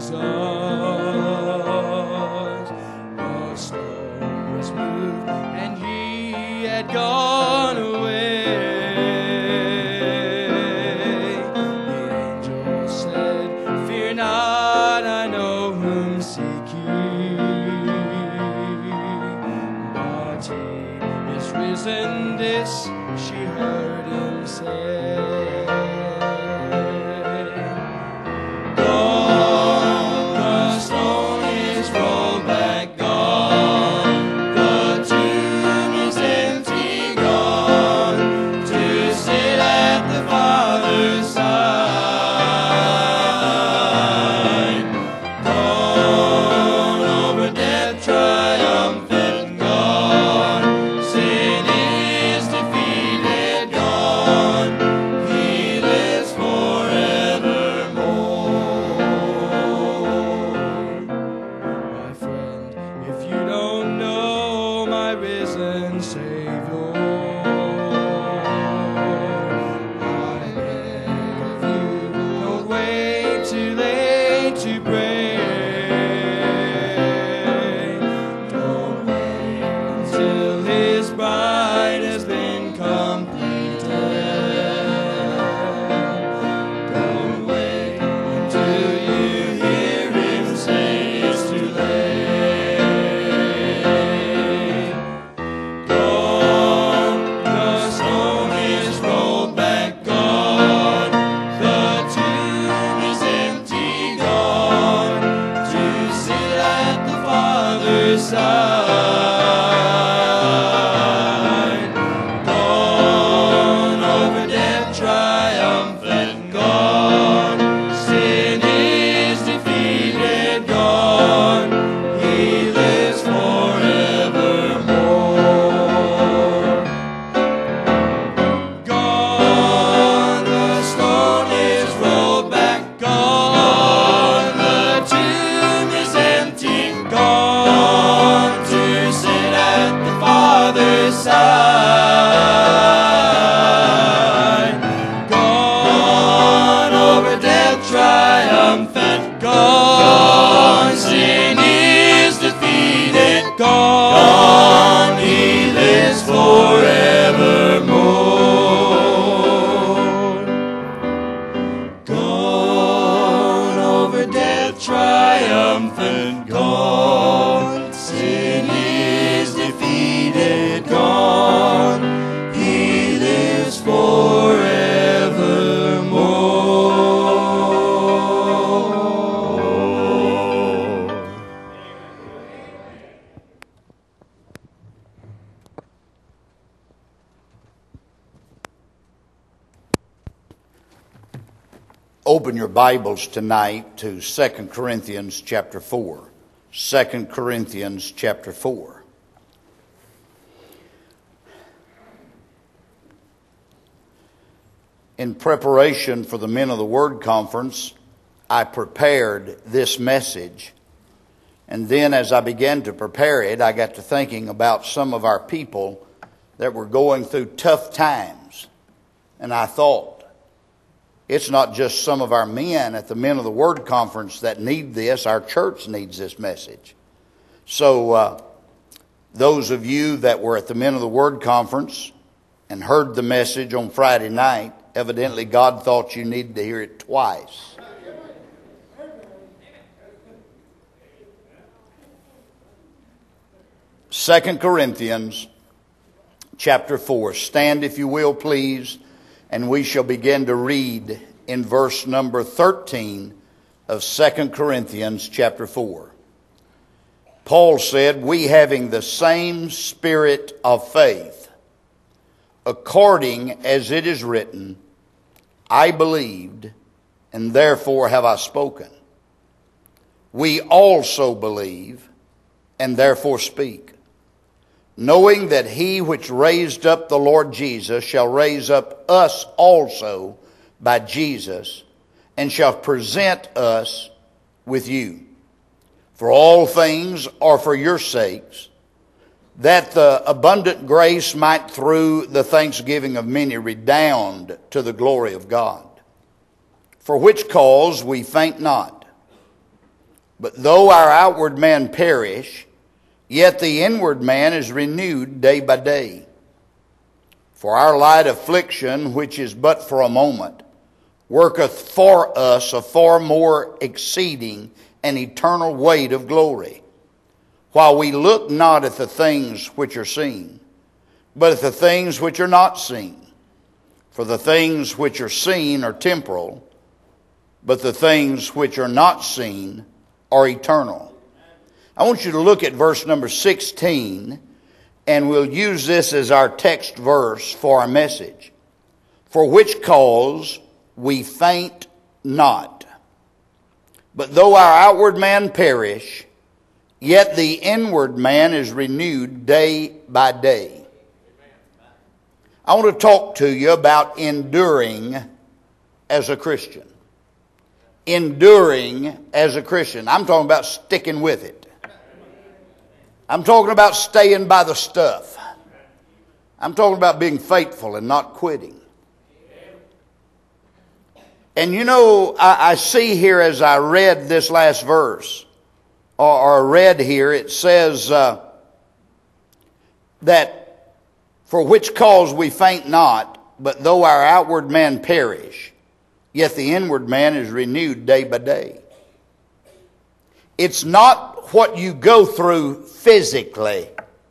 Jesus. The stone was moved and he had gone away. The angel said, "Fear not, I know whom seek ye." But he is risen, this she heard him say. Open your Bibles tonight to 2 Corinthians chapter 4. 2 Corinthians chapter 4. In preparation for the Men of the Word conference, I prepared this message. And then as I began to prepare it, I got to thinking about some of our people that were going through tough times. And I thought, it's not just some of our men at the Men of the Word conference that need this. Our church needs this message. So those of you that were at the Men of the Word conference and heard the message on Friday night, evidently God thought you needed to hear it twice. Second Corinthians chapter 4. Stand if you will, please. And we shall begin to read in verse number 13 of 2 Corinthians chapter 4. Paul said, "We having the same spirit of faith, according as it is written, I believed, and therefore have I spoken. We also believe, and therefore speak. Knowing that he which raised up the Lord Jesus shall raise up us also by Jesus, and shall present us with you. For all things are for your sakes, that the abundant grace might through the thanksgiving of many redound to the glory of God. For which cause we faint not, But though our outward man perish, yet the inward man is renewed day by day. For our light affliction, which is but for a moment, worketh for us a far more exceeding and eternal weight of glory, while we look not at the things which are seen, but at the things which are not seen. For the things which are seen are temporal, but the things which are not seen are eternal. I want you to look at verse number 16, and we'll use this as our text verse for our message. For which cause we faint not. But though our outward man perish, yet the inward man is renewed day by day. I want to talk to you about enduring as a Christian. Enduring as a Christian. I'm talking about sticking with it. I'm talking about staying by the stuff. I'm talking about being faithful and not quitting. And you know, I see here as I read this last verse, or read here, it says that for which cause we faint not, but though our outward man perish, yet the inward man is renewed day by day. It's not what you go through physically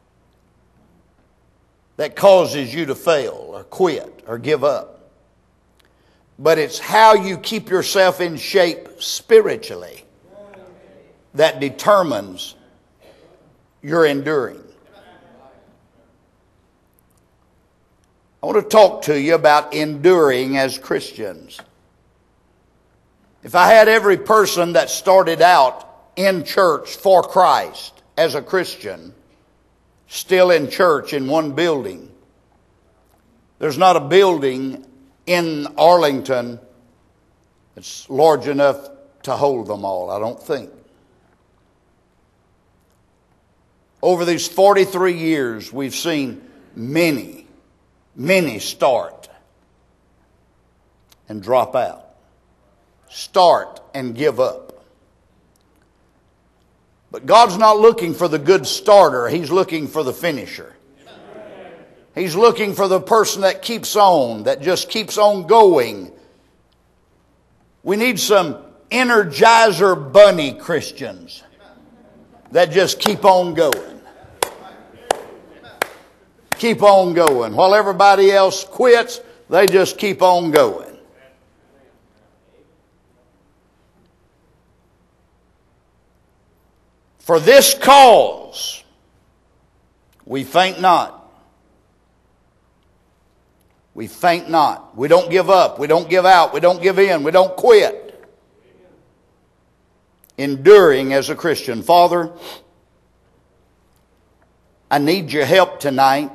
that causes you to fail or quit or give up. But it's how you keep yourself in shape spiritually that determines your enduring. I want to talk to you about enduring as Christians. If I had every person that started out in church for Christ as a Christian, still in church in one building, there's not a building in Arlington that's large enough to hold them all, I don't think. Over these 43 years, we've seen many start and drop out. Start and give up. But God's not looking for the good starter. He's looking for the finisher. He's looking for the person that keeps on, that just keeps on going. We need some Energizer Bunny Christians that just keep on going. Keep on going. While everybody else quits, they just keep on going. For this cause, we faint not. We faint not. We don't give up. We don't give out. We don't give in. We don't quit. Enduring as a Christian. Father, I need your help tonight.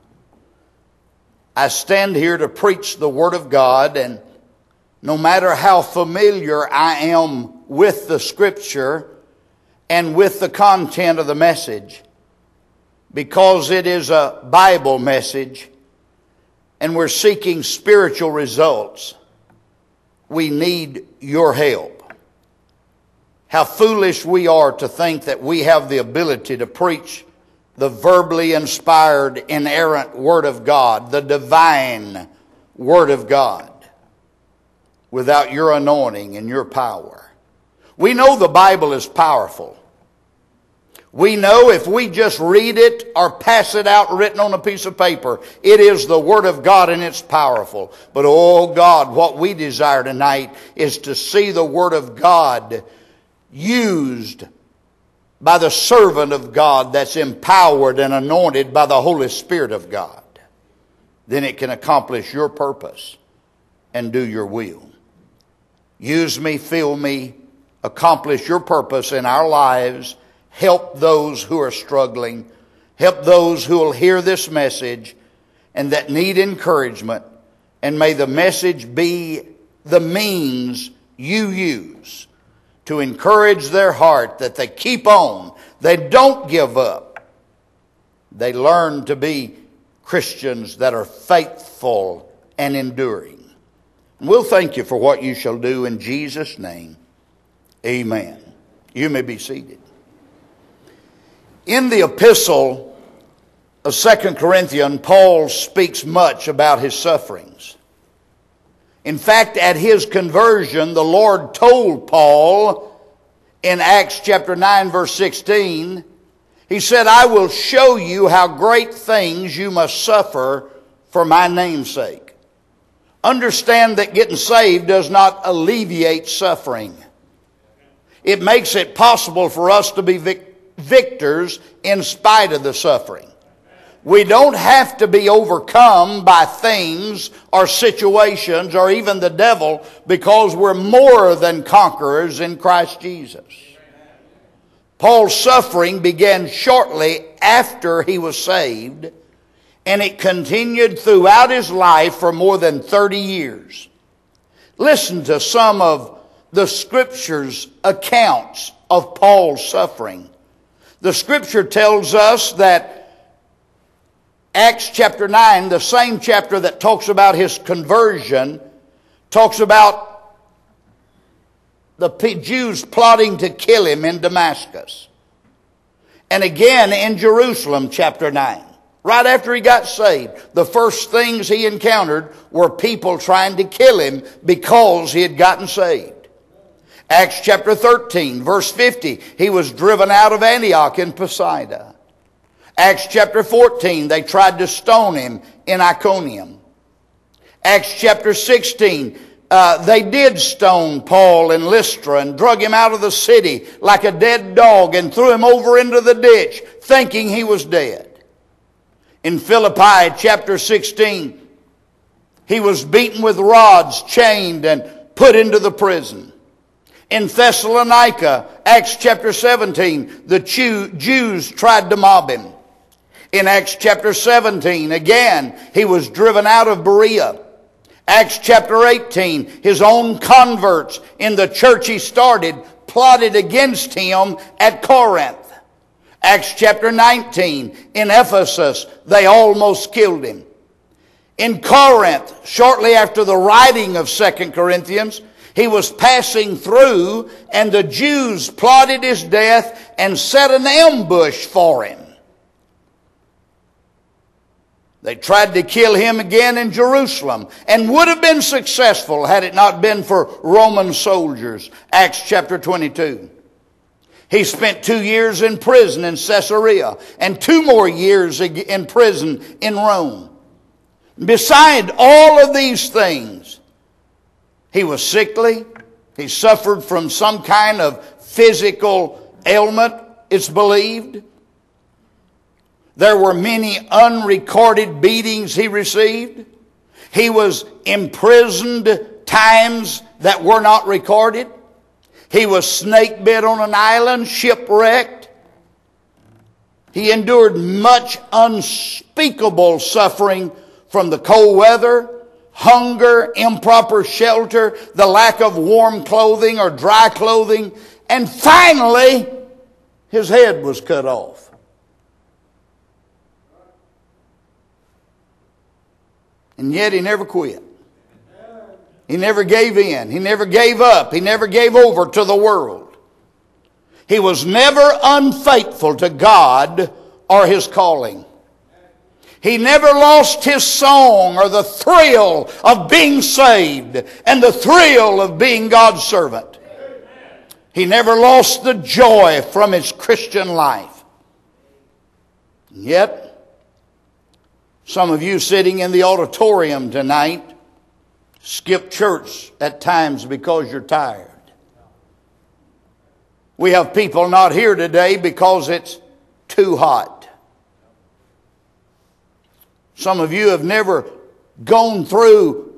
I stand here to preach the Word of God, and no matter how familiar I am with the Scripture and with the content of the message, because it is a Bible message and we're seeking spiritual results, we need your help. How foolish we are to think that we have the ability to preach the verbally inspired, inerrant Word of God, the divine Word of God, without your anointing and your power. We know the Bible is powerful. We know if we just read it or pass it out written on a piece of paper, it is the Word of God and it's powerful. But oh God, what we desire tonight is to see the Word of God used by the servant of God that's empowered and anointed by the Holy Spirit of God. Then it can accomplish your purpose and do your will. Use me, fill me, accomplish your purpose in our lives. Help those who are struggling. Help those who will hear this message and that need encouragement. And may the message be the means you use to encourage their heart that they keep on. They don't give up. They learn to be Christians that are faithful and enduring. And we'll thank you for what you shall do in Jesus' name. Amen. You may be seated. In the epistle of 2 Corinthians, Paul speaks much about his sufferings. In fact, at his conversion, the Lord told Paul in Acts chapter 9, verse 16, He said, I will show you how great things you must suffer for my name's sake. Understand that getting saved does not alleviate suffering. It makes it possible for us to be victors in spite of the suffering. We don't have to be overcome by things or situations or even the devil, because we're more than conquerors in Christ Jesus. Paul's suffering began shortly after he was saved, and it continued throughout his life for more than 30 years. Listen to some of the Scripture's accounts of Paul's suffering. The Scripture tells us that Acts chapter 9, the same chapter that talks about his conversion, talks about the Jews plotting to kill him in Damascus. And again in Jerusalem, chapter 9. Right after he got saved, the first things he encountered were people trying to kill him because he had gotten saved. Acts chapter 13, verse 50, he was driven out of Antioch in Pisidia. Acts chapter 14, they tried to stone him in Iconium. Acts chapter 16, they did stone Paul in Lystra and drug him out of the city like a dead dog and threw him over into the ditch, thinking he was dead. In Philippi chapter 16, he was beaten with rods, chained, and put into the prison. In Thessalonica, Acts chapter 17, the Jews tried to mob him. In Acts chapter 17, again, he was driven out of Berea. Acts chapter 18, his own converts in the church he started plotted against him at Corinth. Acts chapter 19, in Ephesus, they almost killed him. In Corinth, shortly after the writing of 2 Corinthians, he was passing through, and the Jews plotted his death and set an ambush for him. They tried to kill him again in Jerusalem and would have been successful had it not been for Roman soldiers. Acts chapter 22. He spent 2 years in prison in Caesarea and 2 more years in prison in Rome. Beside all of these things, he was sickly. He suffered from some kind of physical ailment, it's believed. There were many unrecorded beatings he received. He was imprisoned times that were not recorded. He was snake bit on an island, shipwrecked. He endured much unspeakable suffering from the cold weather, hunger, improper shelter, the lack of warm clothing or dry clothing, and finally, his head was cut off. And yet he never quit. He never gave in. He never gave up. He never gave over to the world. He was never unfaithful to God or his calling. He never lost his song or the thrill of being saved and the thrill of being God's servant. He never lost the joy from his Christian life. And yet, some of you sitting in the auditorium tonight skip church at times because you're tired. We have people not here today because it's too hot. Some of you have never gone through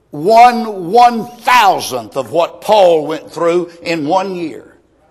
1/1000th of what Paul went through in 1 year.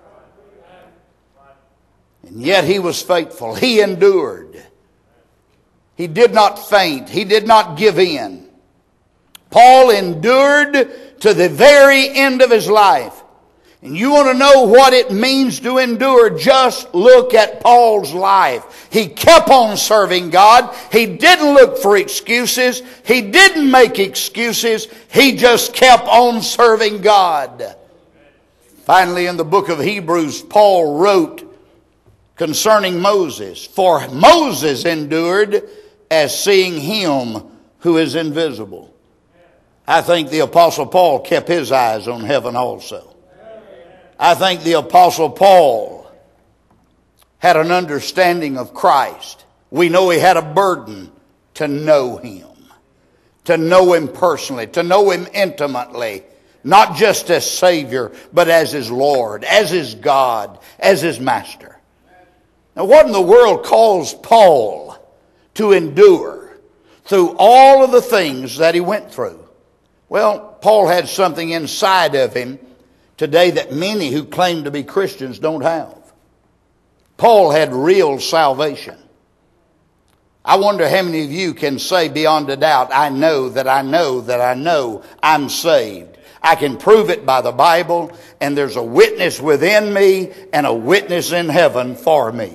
And yet he was faithful. He endured. He did not faint. He did not give in. Paul endured to the very end of his life. And you want to know what it means to endure? Just look at Paul's life. He kept on serving God. He didn't look for excuses. He didn't make excuses. He just kept on serving God. Finally, in the book of Hebrews, Paul wrote concerning Moses, "For Moses endured as seeing him who is invisible." I think the Apostle Paul kept his eyes on heaven also. I think the Apostle Paul had an understanding of Christ. We know he had a burden to know him personally, to know him intimately, not just as Savior, but as his Lord, as his God, as his Master. Now, what in the world caused Paul to endure through all of the things that he went through? Well, Paul had something inside of him today that many who claim to be Christians don't have. Paul had real salvation. I wonder how many of you can say beyond a doubt, I know that I know that I know I'm saved. I can prove it by the Bible, and there's a witness within me and a witness in heaven for me.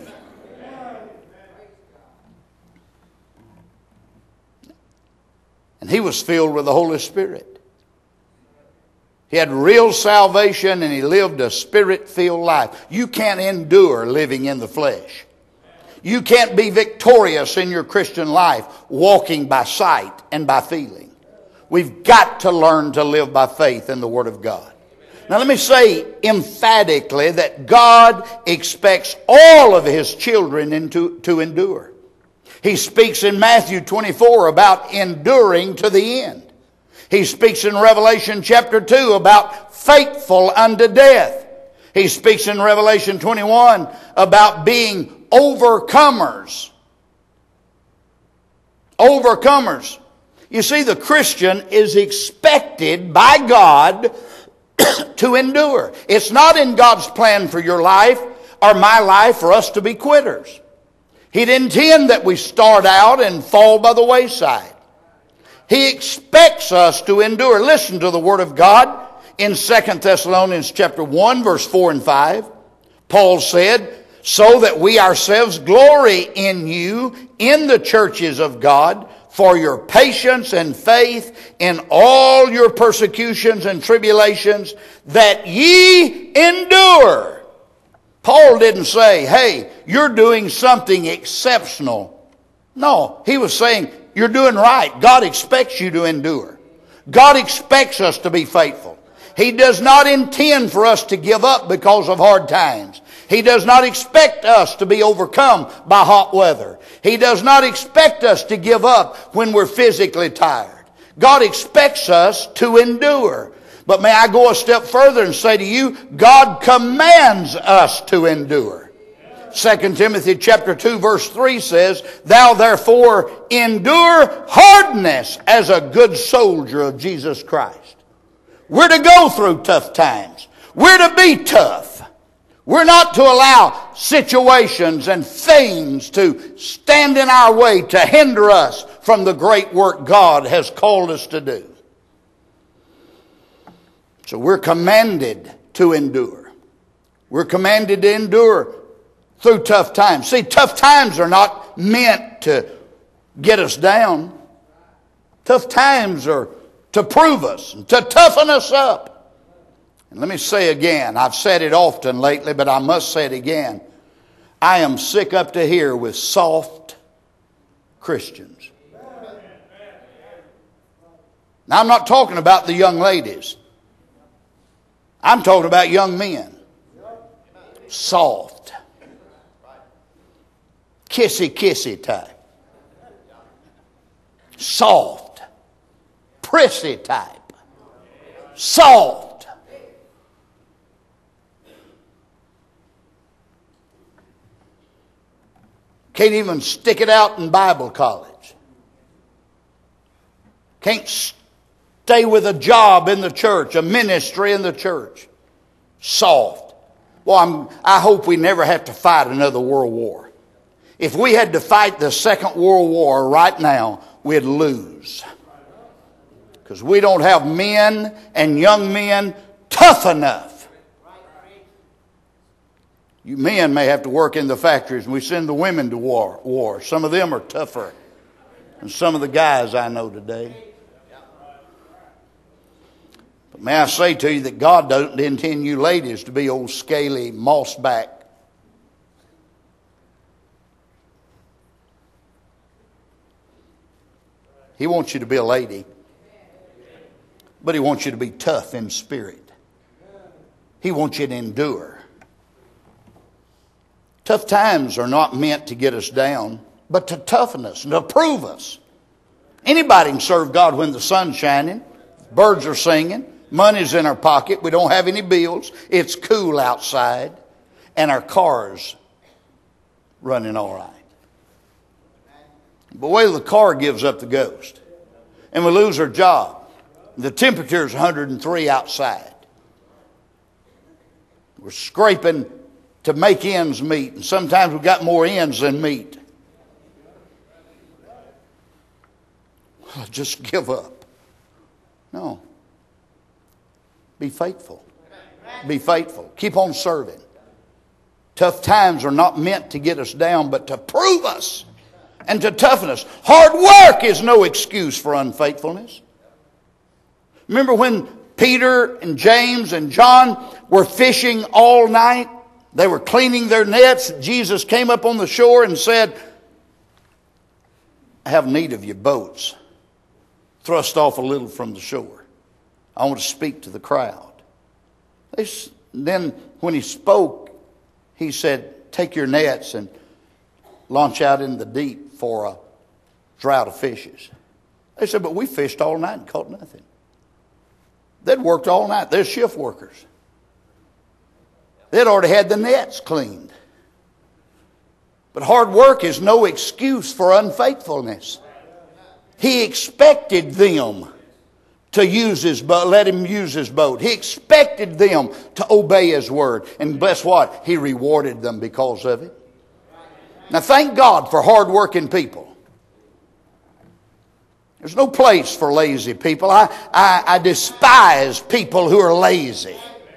And he was filled with the Holy Spirit. He had real salvation and he lived a Spirit-filled life. You can't endure living in the flesh. You can't be victorious in your Christian life walking by sight and by feeling. We've got to learn to live by faith in the Word of God. Now let me say emphatically that God expects all of His children to endure. He speaks in Matthew 24 about enduring to the end. He speaks in Revelation chapter 2 about faithful unto death. He speaks in Revelation 21 about being overcomers. Overcomers. You see, the Christian is expected by God to endure. It's not in God's plan for your life or my life for us to be quitters. He didn't intend that we start out and fall by the wayside. He expects us to endure. Listen to the Word of God in 2 Thessalonians chapter 1, verse 4 and 5. Paul said, "So that we ourselves glory in you in the churches of God, for your patience and faith in all your persecutions and tribulations, that ye endure." Paul didn't say, hey, you're doing something exceptional. No, he was saying, you're doing right. God expects you to endure. God expects us to be faithful. He does not intend for us to give up because of hard times. He does not expect us to be overcome by hot weather. He does not expect us to give up when we're physically tired. God expects us to endure. But may I go a step further and say to you, God commands us to endure. 2 Timothy chapter 2 verse 3 says, "Thou therefore endure hardness as a good soldier of Jesus Christ." We're to go through tough times. We're to be tough. We're not to allow situations and things to stand in our way to hinder us from the great work God has called us to do. So we're commanded to endure. We're commanded to endure through tough times. See, tough times are not meant to get us down. Tough times are to prove us, to toughen us up. And let me say again, I've said it often lately, but I must say it again. I am sick up to here with soft Christians. Now, I'm not talking about the young ladies. I'm talking about young men. Soft. Kissy type. Soft. Prissy type. Soft. Can't even stick it out in Bible college. Can't stay with a job in the church, a ministry in the church. Soft. Well, I hope we never have to fight another world war. If we had to fight the Second World War right now, we'd lose. Because we don't have men and young men tough enough. You men may have to work in the factories, and we send the women to war. Some of them are tougher than some of the guys I know today. May I say to you that God doesn't intend you ladies to be old scaly mossback. He wants you to be a lady, but He wants you to be tough in spirit. He wants you to endure. Tough times are not meant to get us down, but to toughen us and to prove us. Anybody can serve God when the sun's shining, birds are singing, money's in our pocket, we don't have any bills, it's cool outside, and our car's running all right. But wait till the car gives up the ghost and we lose our job. The temperature is 103 outside. We're scraping to make ends meet, and sometimes we've got more ends than meat. Just give up. No. Be faithful. Be faithful. Keep on serving. Tough times are not meant to get us down, but to prove us and to toughen us. Hard work is no excuse for unfaithfulness. Remember when Peter and James and John were fishing all night? They were cleaning their nets. Jesus came up on the shore and said, I have need of your boats. Thrust off a little from the shore. I want to speak to the crowd. Then when He spoke, He said, take your nets and launch out in the deep for a drought of fishes. They said, but we fished all night and caught nothing. They'd worked all night. They're shift workers. They'd already had the nets cleaned. But hard work is no excuse for unfaithfulness. He expected them to use His boat, let Him use His boat. He expected them to obey His word. And guess what? He rewarded them because of it. Now thank God for hard-working people. There's no place for lazy people. I despise people who are lazy.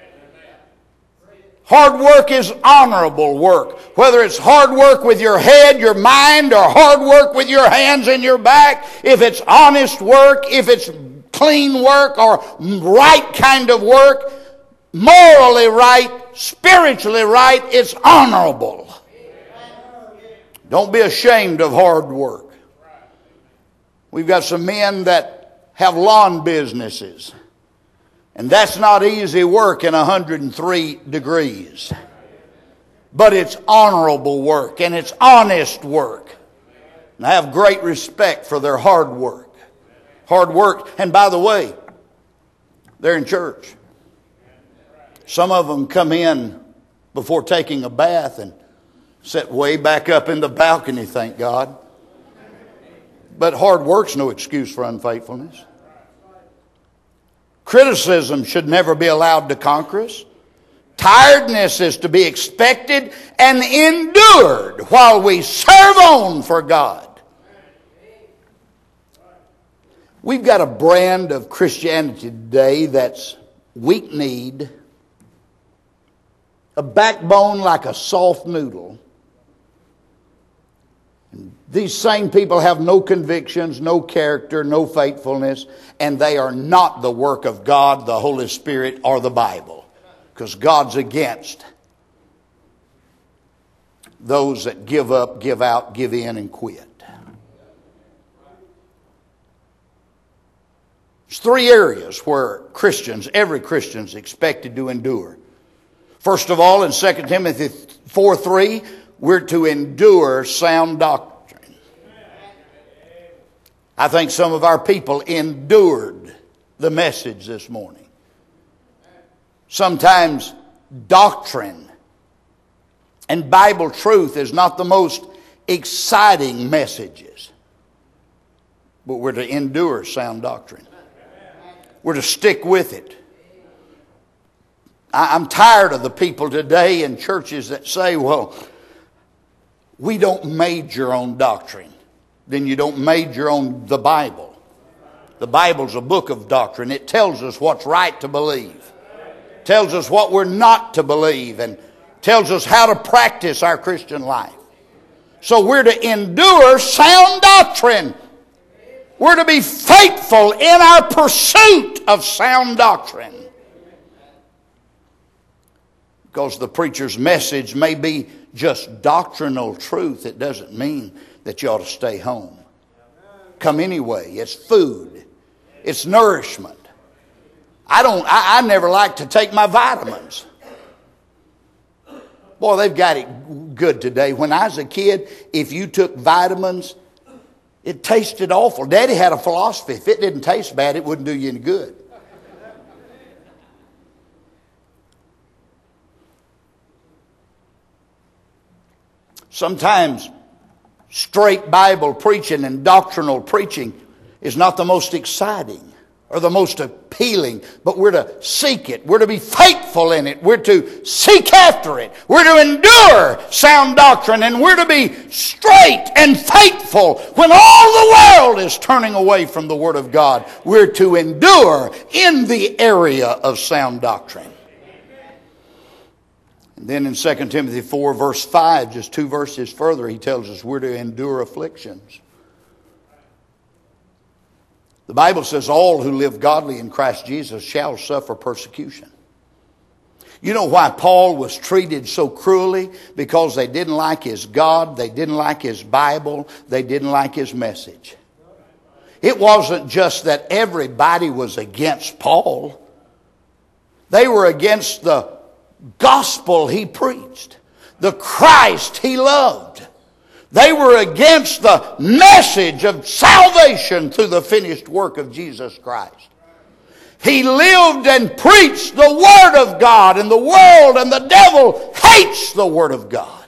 Hard work is honorable work. Whether it's hard work with your head, your mind, or hard work with your hands and your back, if it's honest work, if it's clean work or right kind of work, morally right, spiritually right, it's honorable. Don't be ashamed of hard work. We've got some men that have lawn businesses. And that's not easy work in 103 degrees. But it's honorable work and it's honest work. And I have great respect for their hard work. Hard work. And by the way, they're in church. Some of them come in before taking a bath and sit way back up in the balcony, thank God. But hard work's no excuse for unfaithfulness. Criticism should never be allowed to conquer us. Tiredness is to be expected and endured while we serve on for God. We've got a brand of Christianity today that's weak-kneed, a backbone like a soft noodle. These same people have no convictions, no character, no faithfulness, and they are not the work of God, the Holy Spirit, or the Bible. Because God's against those that give up, give out, give in, and quit. There's three areas where Christians, every Christian, is expected to endure. First of all, in 2 Timothy 4:3, we're to endure sound doctrine. I think some of our people endured the message this morning. Sometimes doctrine and Bible truth is not the most exciting messages, but we're to endure sound doctrine. We're to stick with it. I'm tired of the people today in churches that say, well, we don't major on doctrine. Then you don't major on the Bible. The Bible's a book of doctrine. It tells us what's right to believe. It tells us what we're not to believe, and tells us how to practice our Christian life. So we're to endure sound doctrine. We're to be faithful in our pursuit of sound doctrine. Because the preacher's message may be just doctrinal truth, it doesn't mean that you ought to stay home. Come anyway. It's food. It's nourishment. I never like to take my vitamins. Boy, they've got it good today. When I was a kid, if you took vitamins, it tasted awful. Daddy had a philosophy. If it didn't taste bad, it wouldn't do you any good. Sometimes straight Bible preaching and doctrinal preaching is not the most exciting or the most appealing, but we're to seek it. We're to be faithful in it. We're to seek after it. We're to endure sound doctrine, and we're to be straight and faithful when all the world is turning away from the Word of God. We're to endure in the area of sound doctrine. And then in 2 Timothy 4 verse 5, just 2 verses further, he tells us we're to endure afflictions. The Bible says all who live godly in Christ Jesus shall suffer persecution. You know why Paul was treated so cruelly? Because they didn't like his God, they didn't like his Bible, they didn't like his message. It wasn't just that everybody was against Paul. They were against the gospel he preached, the Christ he loved. They were against the message of salvation through the finished work of Jesus Christ. He lived and preached the Word of God, and the world and the devil hates the Word of God.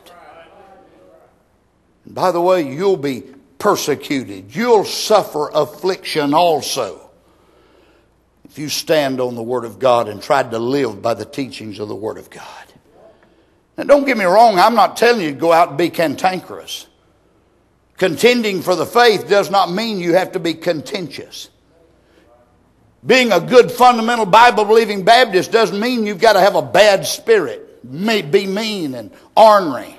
And by the way, you'll be persecuted. You'll suffer affliction also if you stand on the Word of God and try to live by the teachings of the Word of God. Now don't get me wrong, I'm not telling you to go out and be cantankerous. Contending for the faith does not mean you have to be contentious. Being a good fundamental Bible-believing Baptist doesn't mean you've got to have a bad spirit, be mean and ornery.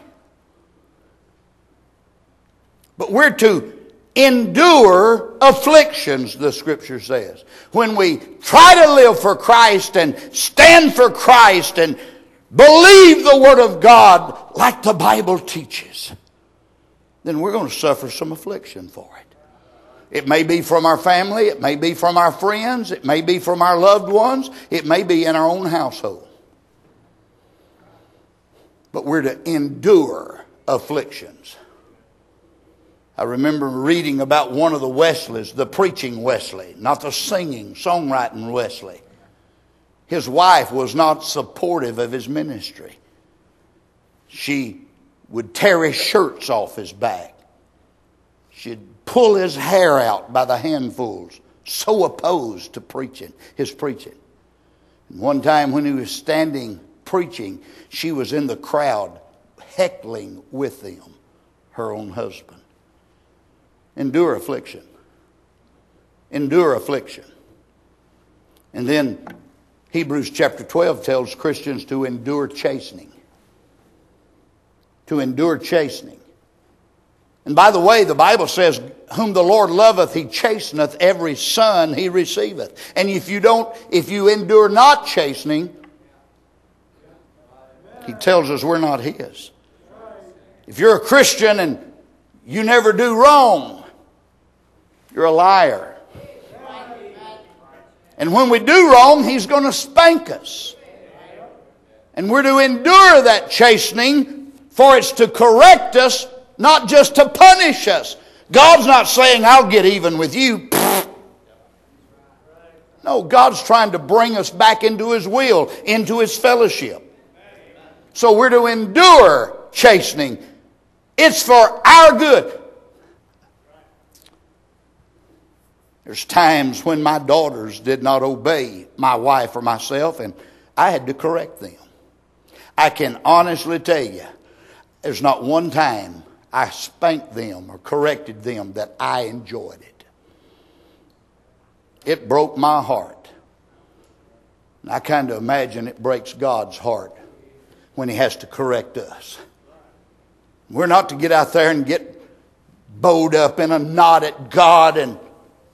But we're to endure afflictions, the Scripture says. When we try to live for Christ and stand for Christ and believe the Word of God like the Bible teaches, then we're going to suffer some affliction for it. It may be from our family, it may be from our friends, it may be from our loved ones, it may be in our own household. But we're to endure afflictions. I remember reading about one of the Wesleys, the preaching Wesley, not the singing, songwriting Wesley. His wife was not supportive of his ministry. She would tear his shirts off his back. She'd pull his hair out by the handfuls, so opposed to his preaching. And one time when he was standing preaching, she was in the crowd heckling with them, her own husband. Endure affliction. Endure affliction. And then Hebrews chapter 12 tells Christians to endure chastening. To endure chastening. And by the way, the Bible says, whom the Lord loveth, he chasteneth; every son he receiveth. And if you endure not chastening, he tells us we're not his. If you're a Christian and you never do wrong, you're a liar. And when we do wrong, he's going to spank us. And we're to endure that chastening, for it's to correct us, not just to punish us. God's not saying, I'll get even with you. No, God's trying to bring us back into His will, into His fellowship. So we're to endure chastening. It's for our good. There's times when my daughters did not obey my wife or myself, and I had to correct them. I can honestly tell you, there's not one time I spanked them or corrected them that I enjoyed it. It broke my heart. And I kind of imagine it breaks God's heart when He has to correct us. We're not to get out there and get bowed up in a knot at God and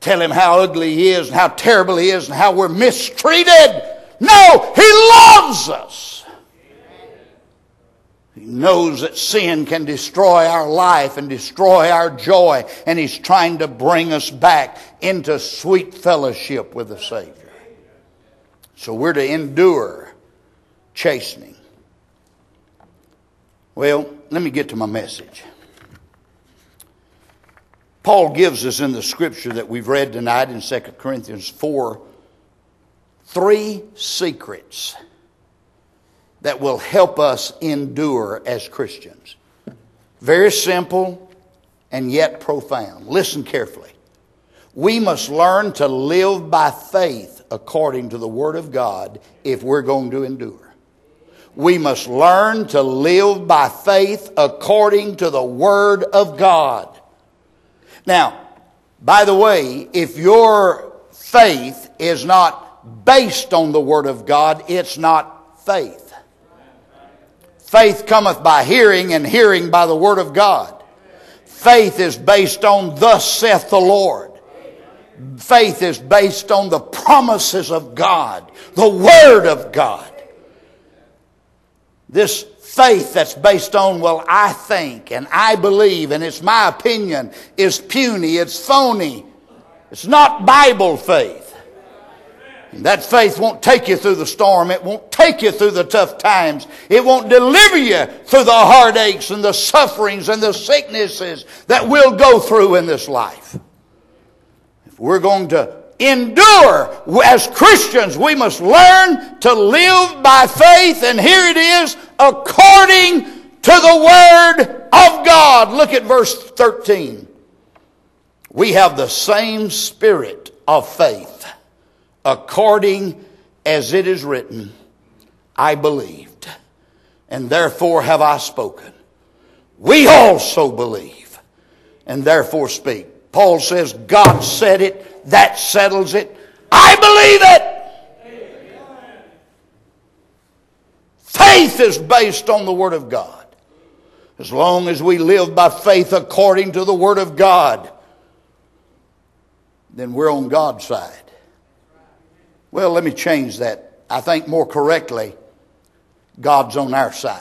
tell him how ugly he is and how terrible he is and how we're mistreated. No, he loves us. He knows that sin can destroy our life and destroy our joy, and he's trying to bring us back into sweet fellowship with the Savior. So we're to endure chastening. Well, let me get to my message. Paul gives us in the scripture that we've read tonight in 2 Corinthians 4, 3 secrets that will help us endure as Christians. Very simple and yet profound. Listen carefully. We must learn to live by faith according to the Word of God if we're going to endure. We must learn to live by faith according to the Word of God. Now, by the way, if your faith is not based on the Word of God, it's not faith. Faith cometh by hearing, and hearing by the Word of God. Faith is based on thus saith the Lord. Faith is based on the promises of God, the Word of God. This faith that's based on, well, I think and I believe and it's my opinion, is puny, it's phony. It's not Bible faith. And that faith won't take you through the storm. It won't take you through the tough times. It won't deliver you through the heartaches and the sufferings and the sicknesses that we'll go through in this life. If we're going to endure as Christians, we must learn to live by faith, and here it is, according to the Word of God. Look at verse 13. We have the same spirit of faith, according as it is written, I believed, and therefore have I spoken. We also believe, and therefore speak. Paul says, God said it, that settles it. I believe it. Faith is based on the Word of God. As long as we live by faith according to the Word of God, then we're on God's side. Well, let me change that. I think more correctly, God's on our side.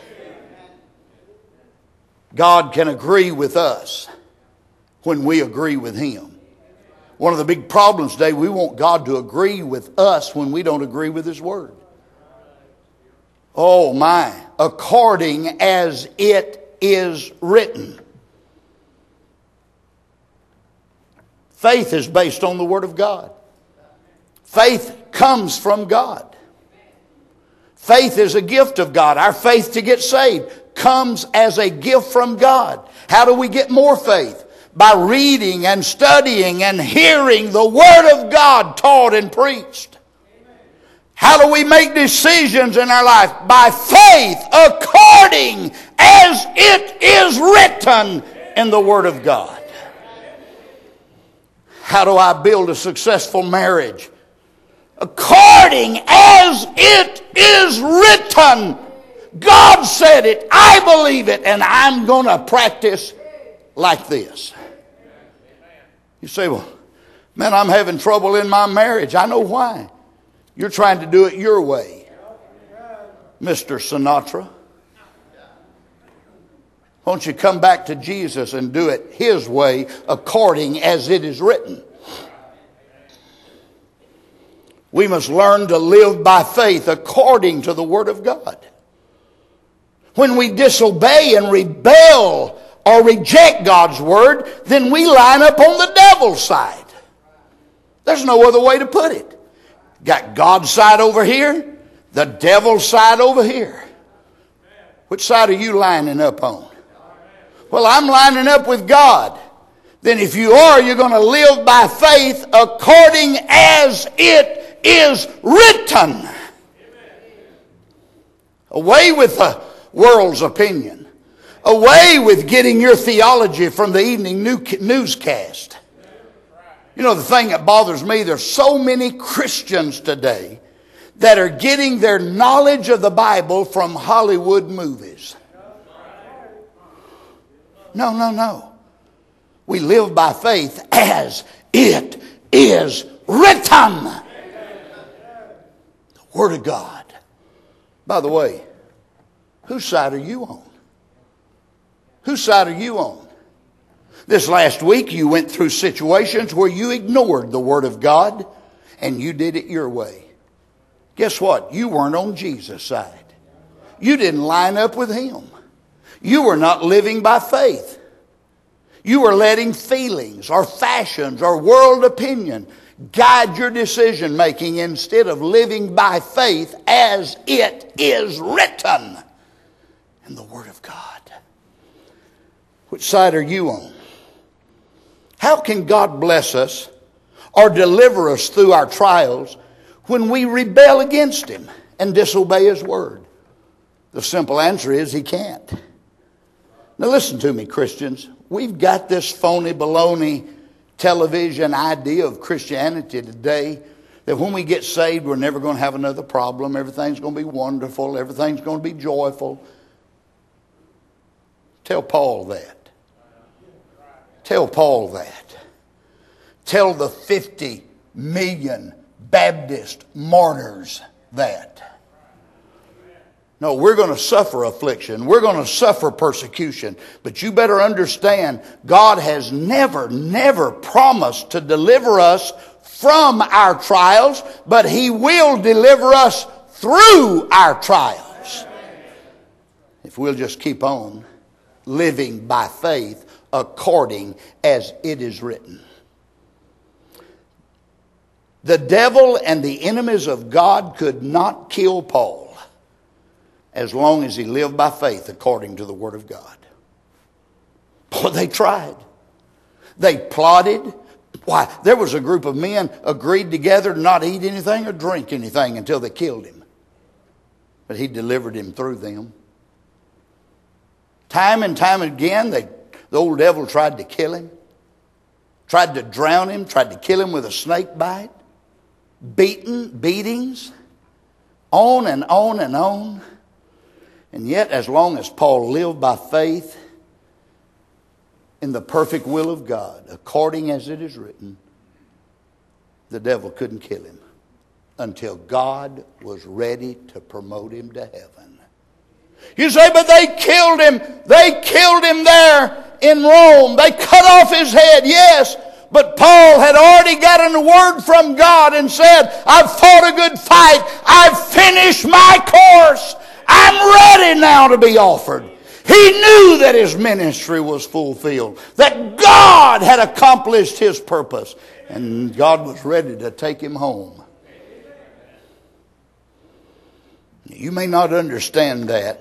God can agree with us when we agree with Him. One of the big problems today, we want God to agree with us when we don't agree with His Word. Oh my, according as it is written. Faith is based on the Word of God. Faith comes from God. Faith is a gift of God. Our faith to get saved comes as a gift from God. How do we get more faith? By reading and studying and hearing the Word of God taught and preached. How do we make decisions in our life? By faith, according as it is written in the Word of God. How do I build a successful marriage? According as it is written. God said it, I believe it, and I'm going to practice like this. You say, well, man, I'm having trouble in my marriage. I know why. You're trying to do it your way, Mr. Sinatra. Won't you come back to Jesus and do it His way according as it is written? We must learn to live by faith according to the Word of God. When we disobey and rebel or reject God's Word, then we line up on the devil's side. There's no other way to put it. Got God's side over here, the devil's side over here. Which side are you lining up on? Well, I'm lining up with God. Then if you are, you're going to live by faith according as it is written. Away with the world's opinion. Away with getting your theology from the evening newscast. You know, the thing that bothers me, there's so many Christians today that are getting their knowledge of the Bible from Hollywood movies. No. We live by faith as it is written. The Word of God. By the way, whose side are you on? Whose side are you on? This last week you went through situations where you ignored the Word of God and you did it your way. Guess what? You weren't on Jesus' side. You didn't line up with Him. You were not living by faith. You were letting feelings or fashions or world opinion guide your decision making instead of living by faith as it is written in the Word of God. Which side are you on? How can God bless us or deliver us through our trials when we rebel against Him and disobey His Word? The simple answer is He can't. Now listen to me, Christians. We've got this phony baloney television idea of Christianity today that when we get saved, we're never going to have another problem. Everything's going to be wonderful. Everything's going to be joyful. Tell Paul that. Tell Paul that. Tell the 50 million Baptist martyrs that. No, we're going to suffer affliction. We're going to suffer persecution. But you better understand, God has never promised to deliver us from our trials, but He will deliver us through our trials. If we'll just keep on living by faith according as it is written. The devil and the enemies of God could not kill Paul as long as he lived by faith according to the Word of God. Boy, they tried. They plotted. Why? There was a group of men agreed together to not eat anything or drink anything until they killed him. But He delivered him through them. Time and time again, the old devil tried to kill him. Tried to drown him. Tried to kill him with a snake bite. Beatings. On and on and on. And yet, as long as Paul lived by faith in the perfect will of God, according as it is written, the devil couldn't kill him until God was ready to promote him to heaven. You say, but they killed him. They killed him there in Rome. They cut off his head. Yes, but Paul had already gotten a word from God and said, I've fought a good fight. I've finished my course. I'm ready now to be offered. He knew that his ministry was fulfilled, that God had accomplished His purpose, and God was ready to take him home. You may not understand that,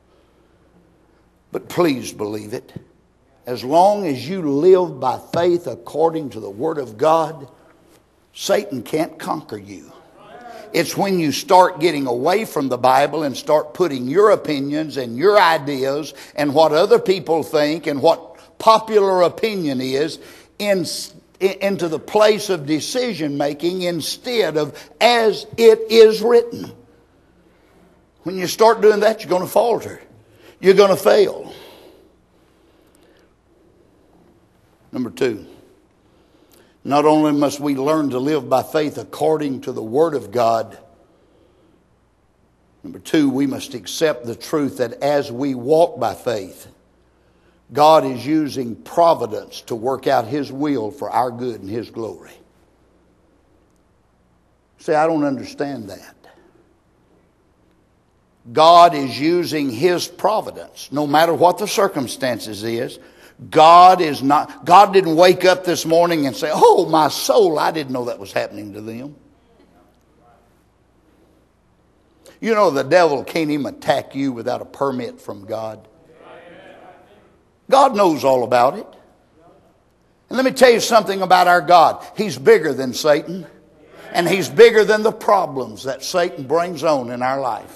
but please believe it. As long as you live by faith according to the Word of God, Satan can't conquer you. It's when you start getting away from the Bible and start putting your opinions and your ideas and what other people think and what popular opinion is into the place of decision making instead of as it is written. When you start doing that, you're going to falter. You're going to fail. Number 2. Not only must we learn to live by faith according to the Word of God. Number 2, we must accept the truth that as we walk by faith, God is using providence to work out His will for our good and His glory. See, I don't understand that. God is using His providence, no matter what the circumstances is. God didn't wake up this morning and say, oh, my soul, I didn't know that was happening to them. You know, the devil can't even attack you without a permit from God. God knows all about it. And let me tell you something about our God. He's bigger than Satan. And He's bigger than the problems that Satan brings on in our life.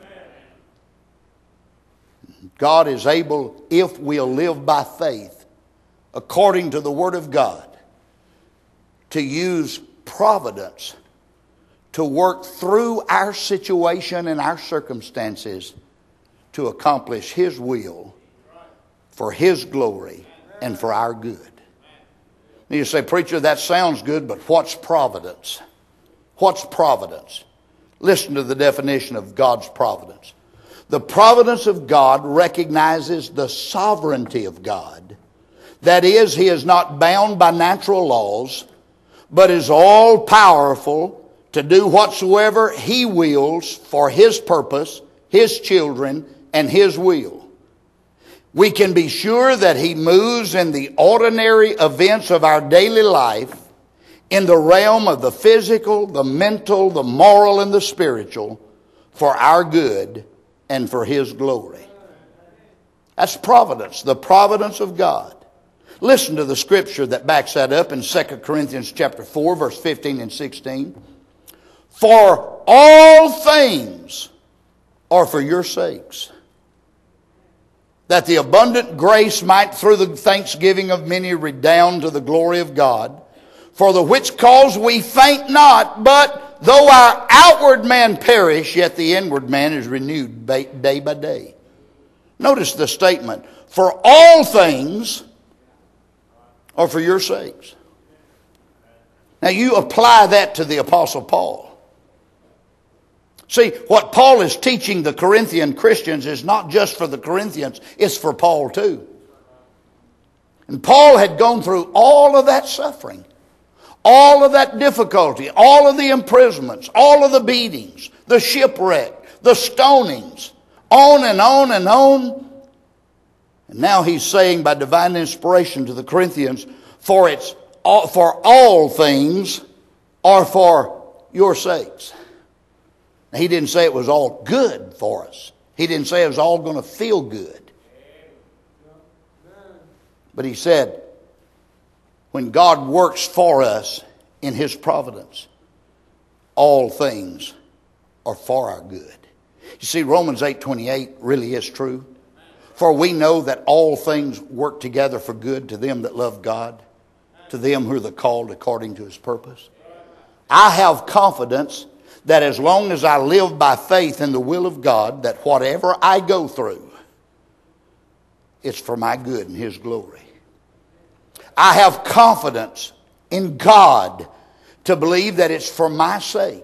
God is able, if we'll live by faith, according to the Word of God, to use providence to work through our situation and our circumstances to accomplish His will for His glory and for our good. You say, preacher, that sounds good, but what's providence? What's providence? Listen to the definition of God's providence. The providence of God recognizes the sovereignty of God. That is, He is not bound by natural laws, but is all powerful to do whatsoever He wills for His purpose, His children, and His will. We can be sure that He moves in the ordinary events of our daily life in the realm of the physical, the mental, the moral, and the spiritual for our good and for His glory. That's providence, the providence of God. Listen to the scripture that backs that up in 2 Corinthians chapter 4, verse 15 and 16. For all things are for your sakes, that the abundant grace might through the thanksgiving of many redound to the glory of God. For the which cause we faint not, but though our outward man perish, yet the inward man is renewed day by day. Notice the statement, for all things are for your sakes. Now you apply that to the Apostle Paul. See, what Paul is teaching the Corinthian Christians is not just for the Corinthians, it's for Paul too. And Paul had gone through all of that suffering, all of that difficulty, all of the imprisonments, all of the beatings, the shipwreck, the stonings, on and on and on. And now he's saying by divine inspiration to the Corinthians, for all things are for your sakes. Now, he didn't say it was all good for us. He didn't say it was all going to feel good. But he said, when God works for us in His providence, all things are for our good. You see, Romans 8:28 really is true. For we know that all things work together for good to them that love God, to them who are the called according to His purpose. I have confidence that as long as I live by faith in the will of God, that whatever I go through, it's for my good and His glory. I have confidence in God to believe that it's for my sake.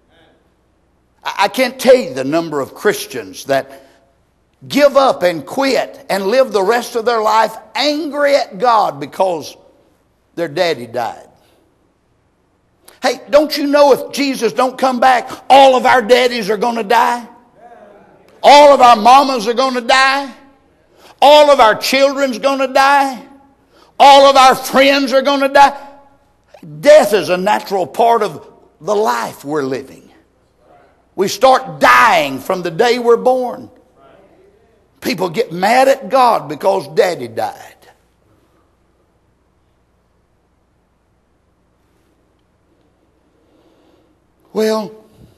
I can't tell you the number of Christians that give up and quit and live the rest of their life angry at God because their daddy died. Hey, don't you know if Jesus don't come back, all of our daddies are going to die? All of our mamas are going to die? All of our children's going to die? All of our friends are going to die? Death is a natural part of the life we're living. We start dying from the day we're born. People get mad at God because daddy died. Well,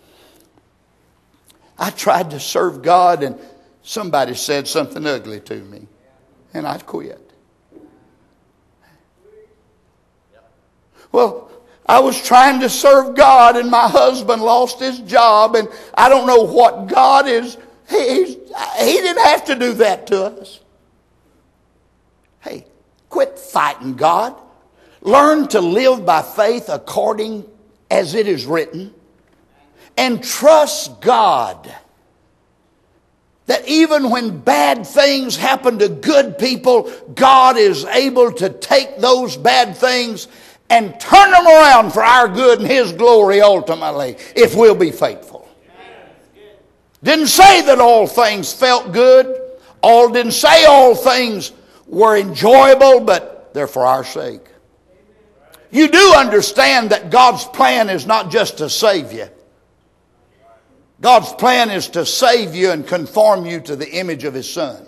I tried to serve God and somebody said something ugly to me and I quit. Well, I was trying to serve God and my husband lost his job and I don't know what God is. He didn't have to do that to us. Hey, quit fighting God. Learn to live by faith according as it is written. And trust God that even when bad things happen to good people, God is able to take those bad things and turn them around for our good and His glory ultimately, if we'll be faithful. Didn't say that all things felt good. Didn't say all things were enjoyable, but they're for our sake. You do understand that God's plan is not just to save you. God's plan is to save you and conform you to the image of His Son.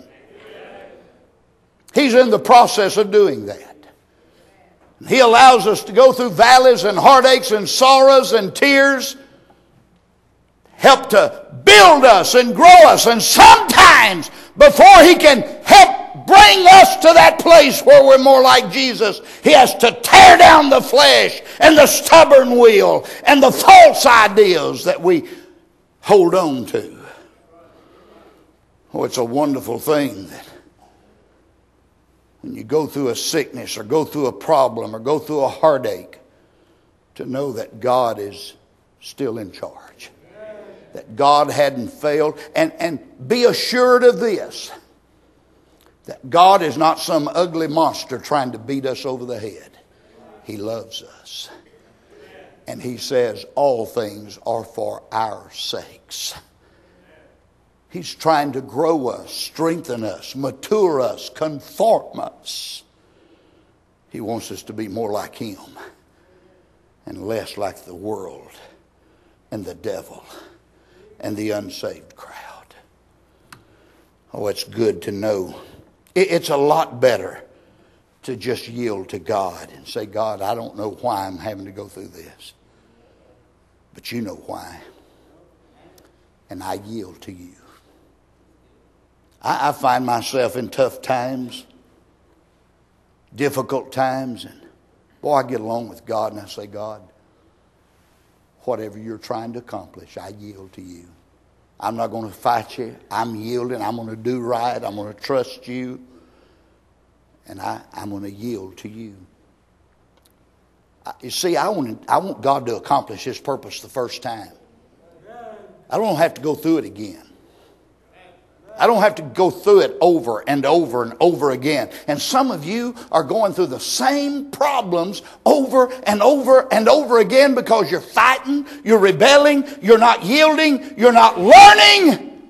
He's in the process of doing that. He allows us to go through valleys and heartaches and sorrows and tears. Help to build us and grow us. And sometimes before He can help bring us to that place where we're more like Jesus, He has to tear down the flesh and the stubborn will and the false ideas that we hold on to. Oh, it's a wonderful thing that when you go through a sickness or go through a problem or go through a heartache, to know that God is still in charge. That God hadn't failed. And be assured of this, that God is not some ugly monster trying to beat us over the head. He loves us. And He says all things are for our sakes. He's trying to grow us, strengthen us, mature us, conform us. He wants us to be more like Him and less like the world and the devil and the unsaved crowd. Oh, it's good to know. It's a lot better to just yield to God and say, God, I don't know why I'm having to go through this, but you know why. And I yield to you. I find myself in tough times, difficult times, and boy, I get along with God and I say, God, whatever you're trying to accomplish, I yield to you. I'm not going to fight you. I'm yielding. I'm going to do right. I'm going to trust you. And I'm going to yield to you. You see, I want God to accomplish His purpose the first time. I don't have to go through it again. I don't have to go through it over and over and over again. And some of you are going through the same problems over and over and over again because you're fighting, you're rebelling, you're not yielding, you're not learning.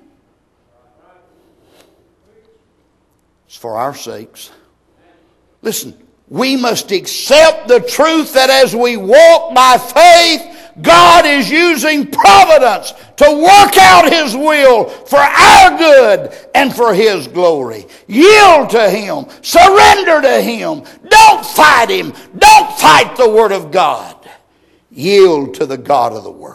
It's for our sakes. Listen, we must accept the truth that as we walk by faith, God is using providence to work out His will for our good and for His glory. Yield to Him. Surrender to Him. Don't fight Him. Don't fight the Word of God. Yield to the God of the Word.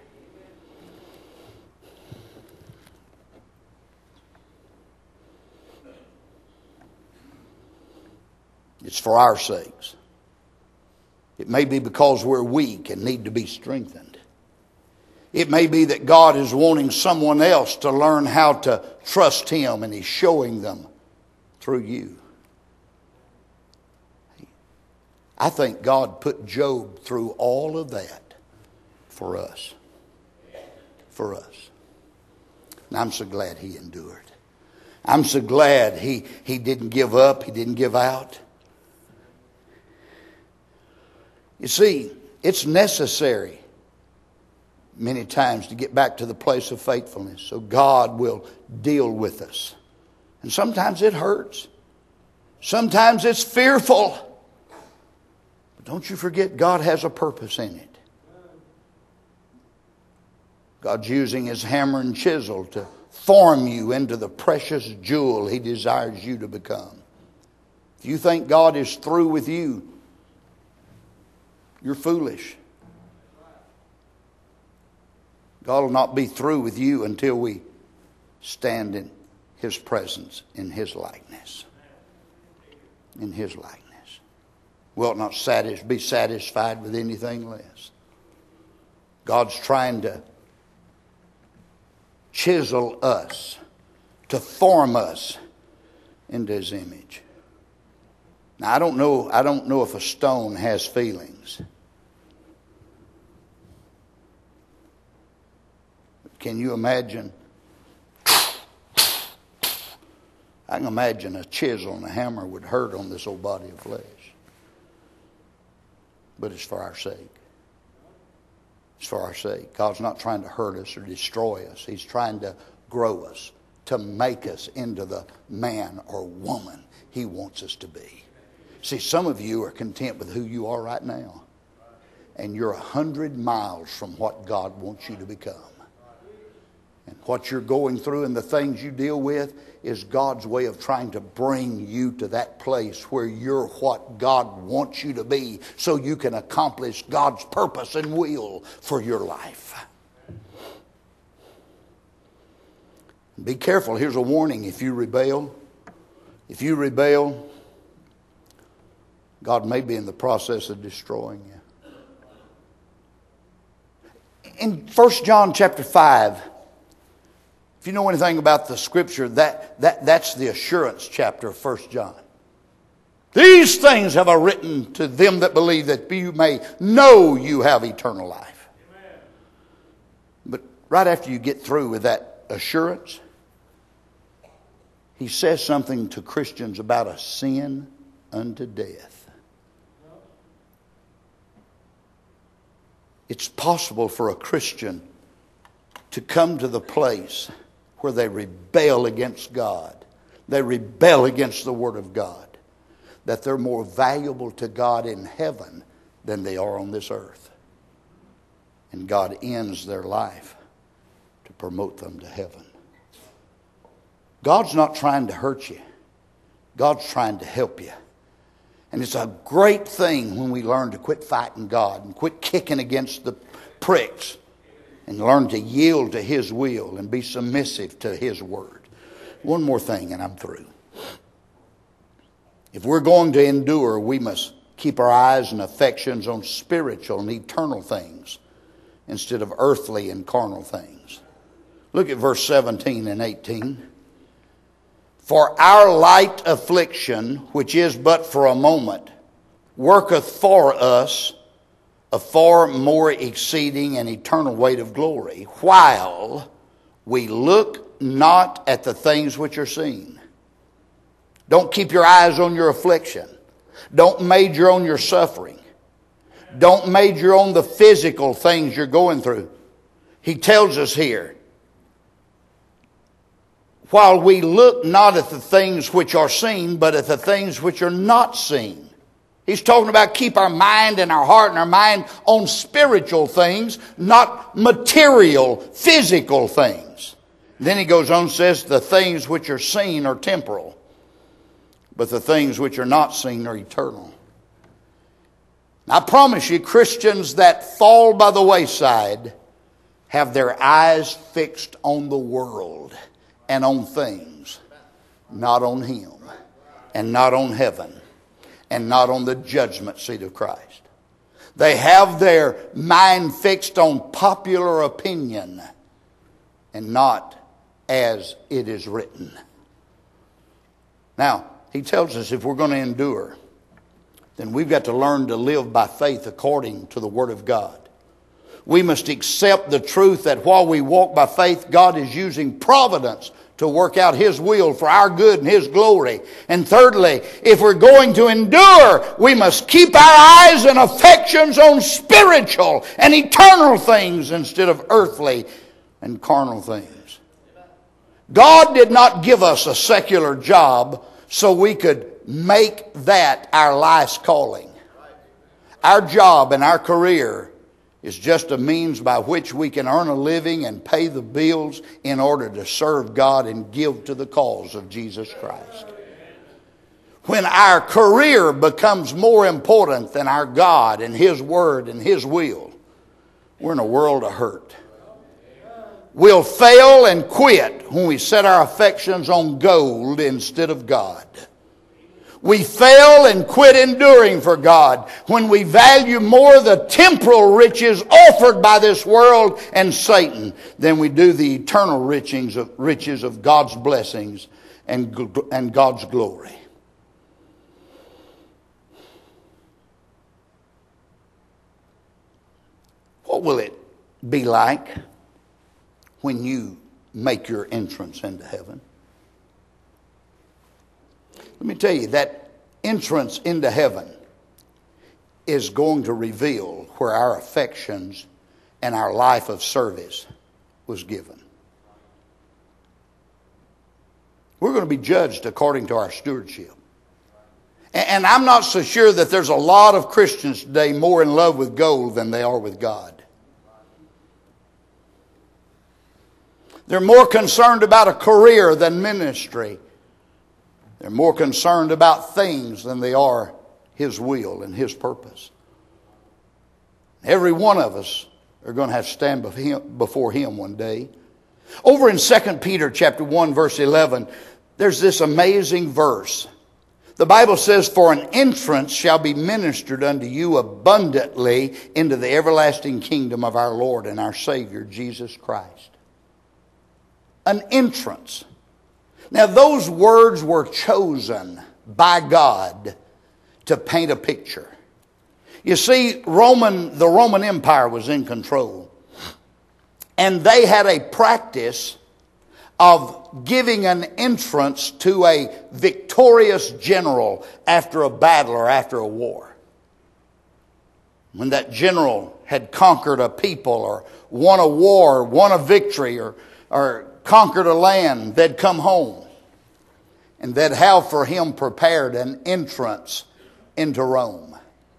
It's for our sakes. It may be because we're weak and need to be strengthened. It may be that God is wanting someone else to learn how to trust Him, and He's showing them through you. I think God put Job through all of that for us. For us. And I'm so glad he endured. I'm so glad he didn't give up. He didn't give out. You see, it's necessary many times to get back to the place of faithfulness so God will deal with us. And sometimes it hurts. Sometimes it's fearful. But don't you forget, God has a purpose in it. God's using His hammer and chisel to form you into the precious jewel He desires you to become. If you think God is through with you, you're foolish. God will not be through with you until we stand in His presence, in His likeness. In His likeness. Wilt not be satisfied with anything less. God's trying to chisel us, to form us into His image. Now, I don't know if a stone has feelings. Can you imagine? I can imagine a chisel and a hammer would hurt on this old body of flesh. But it's for our sake. It's for our sake. God's not trying to hurt us or destroy us. He's trying to grow us, to make us into the man or woman He wants us to be. See, some of you are content with who you are right now. And you're 100 miles from what God wants you to become. And what you're going through and the things you deal with is God's way of trying to bring you to that place where you're what God wants you to be so you can accomplish God's purpose and will for your life. Be careful. Here's a warning. If you rebel, God may be in the process of destroying you. In 1 John chapter 5, if you know anything about the Scripture, that's the assurance chapter of 1 John. These things have I written to them that believe, that you may know you have eternal life. Amen. But right after you get through with that assurance, he says something to Christians about a sin unto death. It's possible for a Christian to come to the place where they rebel against God. They rebel against the Word of God. That they're more valuable to God in heaven than they are on this earth. And God ends their life to promote them to heaven. God's not trying to hurt you. God's trying to help you. And it's a great thing when we learn to quit fighting God and quit kicking against the pricks and learn to yield to His will and be submissive to His word. One more thing and I'm through. If we're going to endure, we must keep our eyes and affections on spiritual and eternal things instead of earthly and carnal things. Look at verse 17 and 18. For our light affliction, which is but for a moment, worketh for us a far more exceeding and eternal weight of glory, while we look not at the things which are seen. Don't keep your eyes on your affliction. Don't major on your suffering. Don't major on the physical things you're going through. He tells us here, while we look not at the things which are seen, but at the things which are not seen. He's talking about keep our mind and our heart and our mind on spiritual things, not material, physical things. Then he goes on and says the things which are seen are temporal, but the things which are not seen are eternal. I promise you, Christians that fall by the wayside have their eyes fixed on the world and on things, not on Him, and not on heaven, and not on the judgment seat of Christ. They have their mind fixed on popular opinion and not as it is written. Now, he tells us if we're going to endure, then we've got to learn to live by faith according to the Word of God. We must accept the truth that while we walk by faith, God is using providence to work out His will for our good and His glory. And thirdly, if we're going to endure, we must keep our eyes and affections on spiritual and eternal things instead of earthly and carnal things. God did not give us a secular job so we could make that our life's calling. Our job and our career is just a means by which we can earn a living and pay the bills in order to serve God and give to the cause of Jesus Christ. When our career becomes more important than our God and His Word and His will, we're in a world of hurt. We'll fail and quit when we set our affections on gold instead of God. We fail and quit enduring for God when we value more the temporal riches offered by this world and Satan than we do the eternal riches of God's blessings and God's glory. What will it be like when you make your entrance into heaven? Let me tell you, that entrance into heaven is going to reveal where our affections and our life of service was given. We're going to be judged according to our stewardship. And I'm not so sure that there's a lot of Christians today more in love with gold than they are with God. They're more concerned about a career than ministry. They're more concerned about things than they are His will and His purpose. Every one of us are going to have to stand before Him one day. Over in 2 Peter chapter 1 verse 11, there's this amazing verse. The Bible says, "For an entrance shall be ministered unto you abundantly into the everlasting kingdom of our Lord and our Savior Jesus Christ." An entrance. Now those words were chosen by God to paint a picture. You see, the Roman Empire was in control. And they had a practice of giving an entrance to a victorious general after a battle or after a war. When that general had conquered a people or won a war, won a victory, or conquered a land, they'd come home. And they'd have for him prepared an entrance into Rome.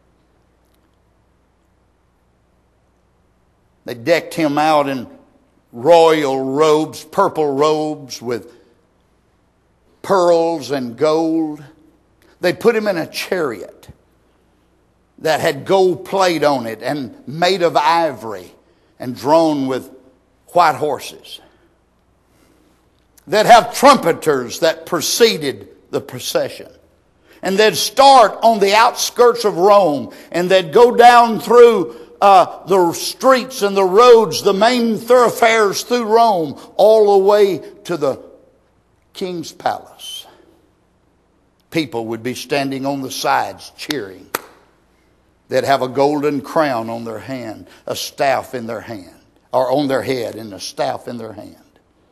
They decked him out in royal robes, purple robes with pearls and gold. They put him in a chariot that had gold plate on it and made of ivory and drawn with white horses. They'd have trumpeters that preceded the procession. And they'd start on the outskirts of Rome, and they'd go down through the streets and the roads, the main thoroughfares through Rome, all the way to the king's palace. People would be standing on the sides cheering. They'd have a golden crown on their hand, a staff in their hand, or on their head, and a staff in their hand.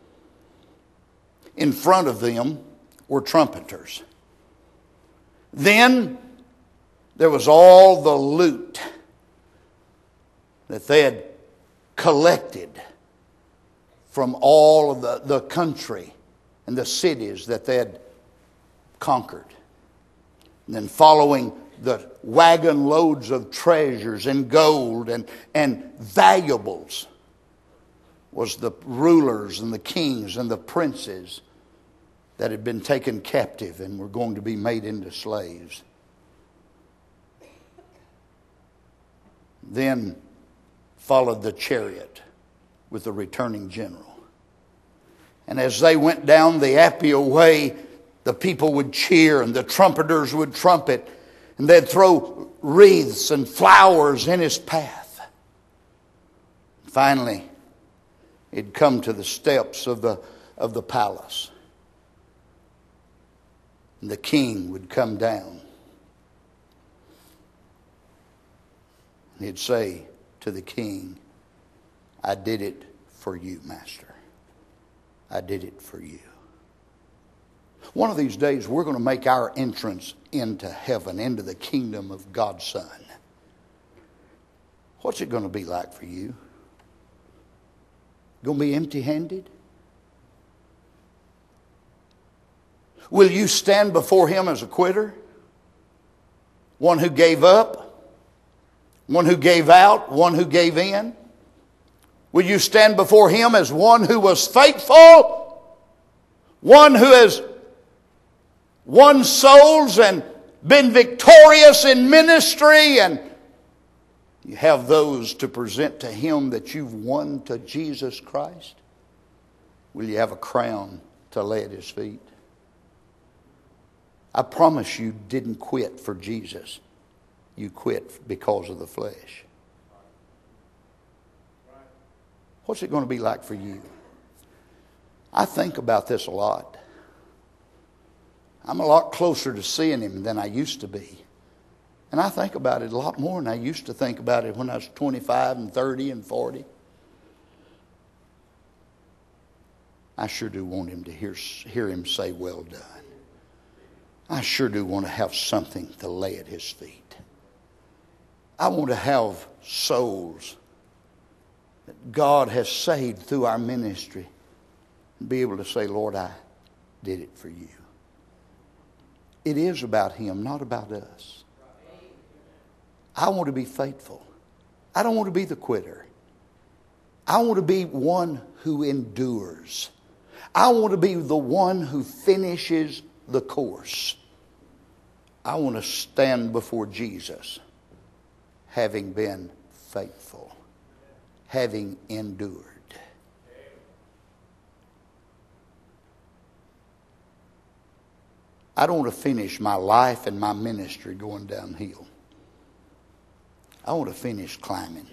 In front of them were trumpeters. Then there was all the loot that they had collected from all of the country and the cities that they had conquered. And then following the wagon loads of treasures and gold and valuables was the rulers and the kings and the princes that had been taken captive and were going to be made into slaves. Then followed the chariot with the returning general. And as they went down the Appia Way, the people would cheer and the trumpeters would trumpet, and they'd throw wreaths and flowers in his path. Finally, he'd come to the steps of the palace. And the king would come down. And he'd say to the king, "I did it for you, Master. I did it for you." One of these days, we're going to make our entrance into heaven, into the kingdom of God's Son. What's it going to be like for you? Going to be empty-handed? Will you stand before Him as a quitter? One who gave up? One who gave out? One who gave in? Will you stand before Him as one who was faithful? One who has won souls and been victorious in ministry, and you have those to present to Him that you've won to Jesus Christ? Will you have a crown to lay at His feet? I promise you didn't quit for Jesus. You quit because of the flesh. What's it going to be like for you? I think about this a lot. I'm a lot closer to seeing Him than I used to be. And I think about it a lot more than I used to think about it when I was 25 and 30 and 40. I sure do want Him to hear Him say, "Well done." I sure do want to have something to lay at His feet. I want to have souls that God has saved through our ministry and be able to say, "Lord, I did it for you." It is about Him, not about us. I want to be faithful. I don't want to be the quitter. I want to be one who endures. I want to be the one who finishes the course. I want to stand before Jesus having been faithful, having endured. I don't want to finish my life and my ministry going downhill. I want to finish climbing.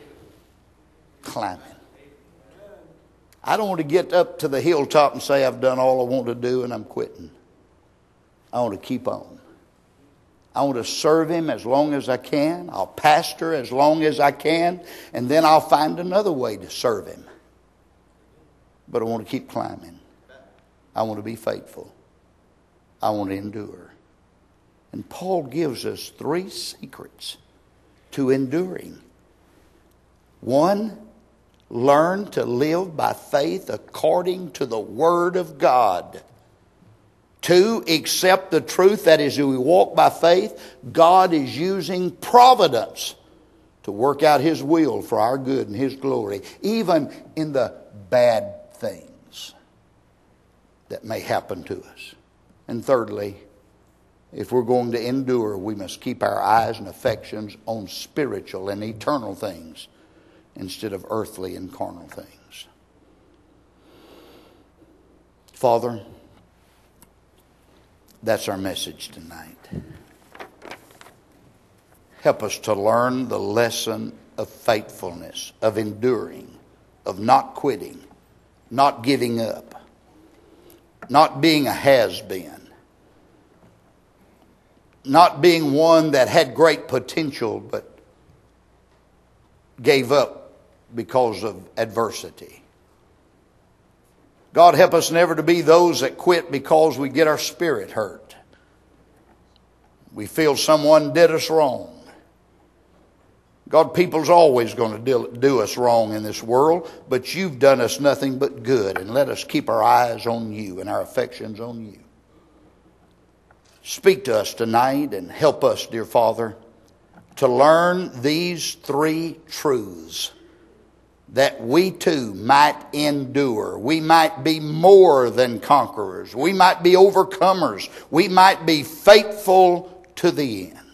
I don't want to get up to the hilltop and say, "I've done all I want to do and I'm quitting." I want to keep on. I want to serve Him as long as I can. I'll pastor as long as I can. And then I'll find another way to serve Him. But I want to keep climbing. I want to be faithful. I want to endure. And Paul gives us 3 secrets to enduring. 1, learn to live by faith according to the Word of God. 2, accept the truth that as we walk by faith, God is using providence to work out His will for our good and His glory, even in the bad things that may happen to us. And thirdly, if we're going to endure, we must keep our eyes and affections on spiritual and eternal things instead of earthly and carnal things. Father, that's our message tonight. Help us to learn the lesson of faithfulness, of enduring, of not quitting, not giving up, not being a has-been, not being one that had great potential but gave up because of adversity. God, help us never to be those that quit because we get our spirit hurt. We feel someone did us wrong. God, people's always going to do us wrong in this world, but You've done us nothing but good. And let us keep our eyes on You and our affections on You. Speak to us tonight and help us, dear Father, to learn these 3 truths, that we too might endure. We might be more than conquerors. We might be overcomers. We might be faithful to the end.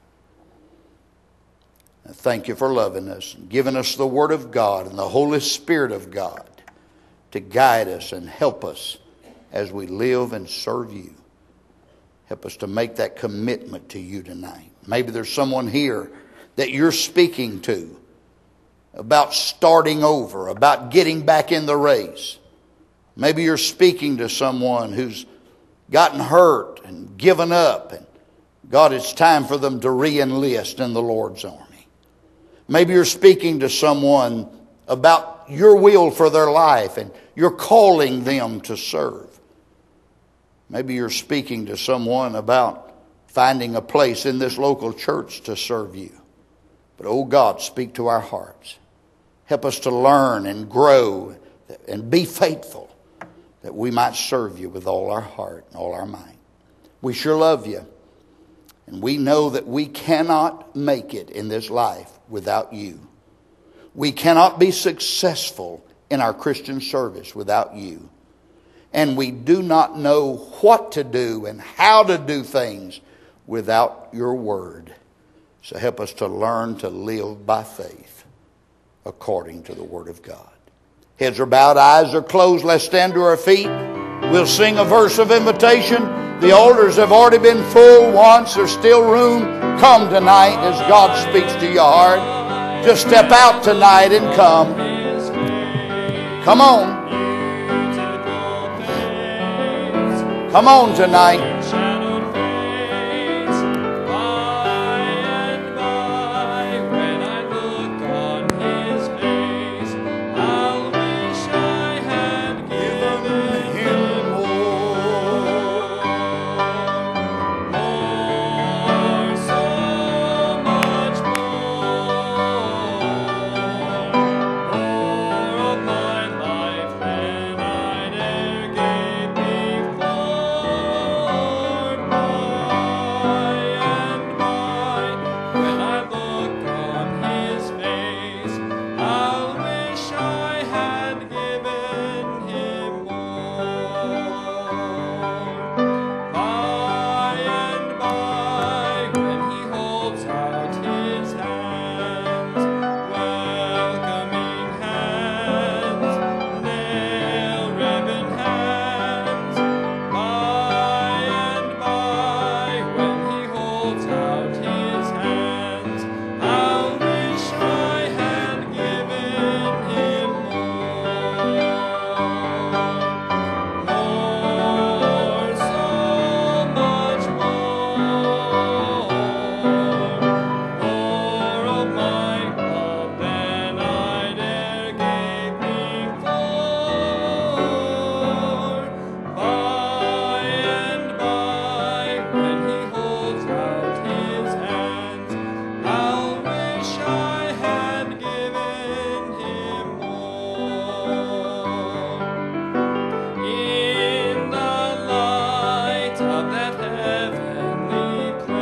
Thank You for loving us and giving us the Word of God and the Holy Spirit of God to guide us and help us as we live and serve You. Help us to make that commitment to You tonight. Maybe there's someone here that You're speaking to about starting over, about getting back in the race. Maybe you're speaking to someone who's gotten hurt and given up, and God, it's time for them to re-enlist in the Lord's army. Maybe you're speaking to someone about Your will for their life and you're calling them to serve. Maybe you're speaking to someone about finding a place in this local church to serve You. But, oh God, speak to our hearts. Help us to learn and grow and be faithful, that we might serve You with all our heart and all our might. We sure love You, and we know that we cannot make it in this life without You. We cannot be successful in our Christian service without You. And we do not know what to do and how to do things without Your Word. So help us to learn to live by faith according to the Word of God. Heads are bowed, eyes are closed. Let's stand to our feet. We'll sing a verse of invitation. The altars have already been full once. There's still room. Come tonight as God speaks to your heart. Just step out tonight and come. Come on. Come on tonight.